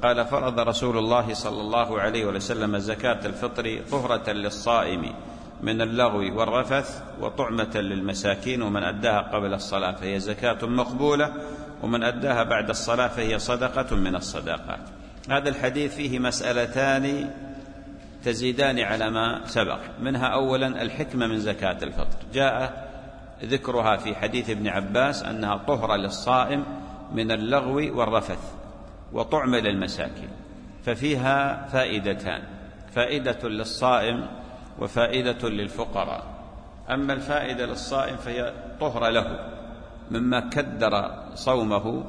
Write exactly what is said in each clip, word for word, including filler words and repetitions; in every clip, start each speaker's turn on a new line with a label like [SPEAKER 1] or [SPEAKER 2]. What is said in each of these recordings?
[SPEAKER 1] قال: فرض رسول الله صلى الله عليه وسلم زكاة الفطر طهرة للصائم من اللغو والرفث وطعمة للمساكين، ومن أداها قبل الصلاة فهي زكاة مقبولة، ومن أداها بعد الصلاة فهي صدقة من الصدقات. هذا الحديث فيه مسألتان تزيدان على ما سبق، منها أولا الحكمة من زكاة الفطر، جاء ذكرها في حديث ابن عباس أنها طهرة للصائم من اللغو والرفث وطعمة للمساكين، ففيها فائدتان: فائدة للصائم وفائدة للفقراء. أما الفائدة للصائم فهي طهرة له مما كدر صومه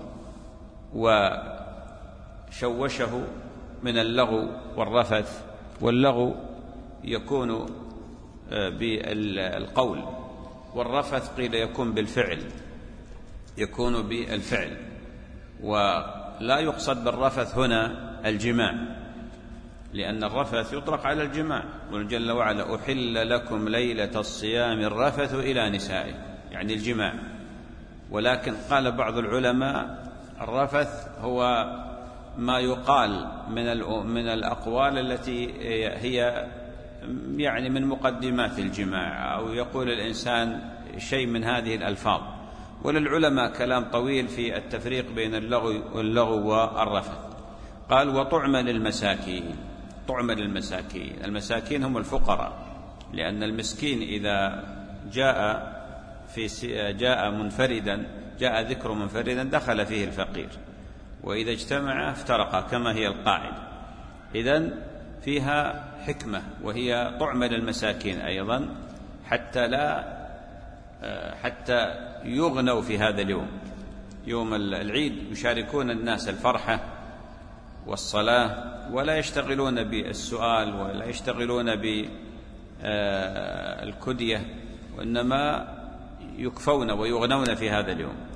[SPEAKER 1] وشوشه من اللغو والرفث، واللغو يكون بالقول، والرفث قيل يكون بالفعل، يكون بالفعل، ولا يقصد بالرفث هنا الجماع، لأن الرفث يطلق على الجماع، قل جل وعلا: أحل لكم ليلة الصيام الرفث إلى نسائكم، يعني الجماع. ولكن قال بعض العلماء: الرفث هو ما يقال من من الأقوال التي هي يعني من مقدمات الجماع، أو يقول الإنسان شيء من هذه الألفاظ. وللعلماء كلام طويل في التفريق بين اللغو واللغو والرفث. قال: وطعمة للمساكين. طعمة للمساكين، المساكين هم الفقراء، لأن المسكين إذا جاء في جاء منفردا، جاء ذكر منفردا، دخل فيه الفقير، وإذا اجتمع افترقا كما هي القاعدة. إذن فيها حكمة، وهي طعمة للمساكين أيضا، حتى لا حتى يغنوا في هذا اليوم، يوم العيد، يشاركون الناس الفرحة والصلاة، ولا يشتغلون بالسؤال ولا يشتغلون بالكدية، وإنما يكفون ويغنون في هذا اليوم.